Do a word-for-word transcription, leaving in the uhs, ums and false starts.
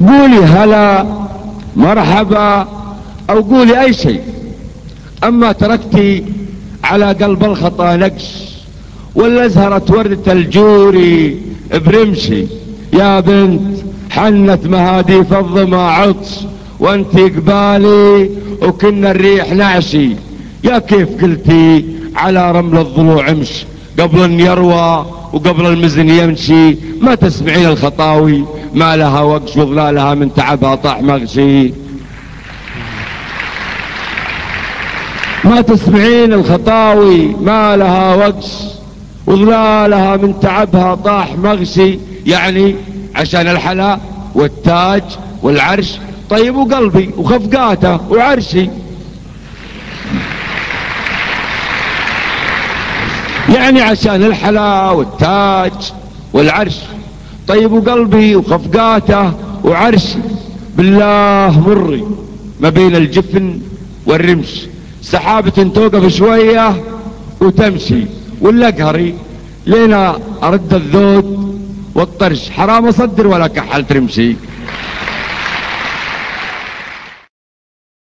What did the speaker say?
قولي هلا مرحبا او قولي اي شيء، اما تركتي على قلب الخطا نقش، ولا زهرت وردة الجوري برمشي. يا بنت حنت مهاديف الظما عطش، وانتي قبالي وكنا الريح نعشي. يا كيف قلتي على رمل الضلوع امش، قبل ان يروى وقبل المزن يمشي. ما تسمعين الخطاوي ما لها وقش، وظلالها من تعبها طاح مغشي. ما تسمعين الخطاوي ما لها وقش، وظلالها من تعبها طاح مغشي. يعني عشان الحلا والتاج والعرش. طيب وقلبي وخفقاته وعرشي، يعني عشان الحلا والتاج والعرش. طيب وقلبي وخفقاته وعرشي. بالله مري ما بين الجفن والرمش، سحابة توقف شوية وتمشي، ولا قهري لينا ارد الذود والطرش. حرام اصدر ولا كحل ترمشي.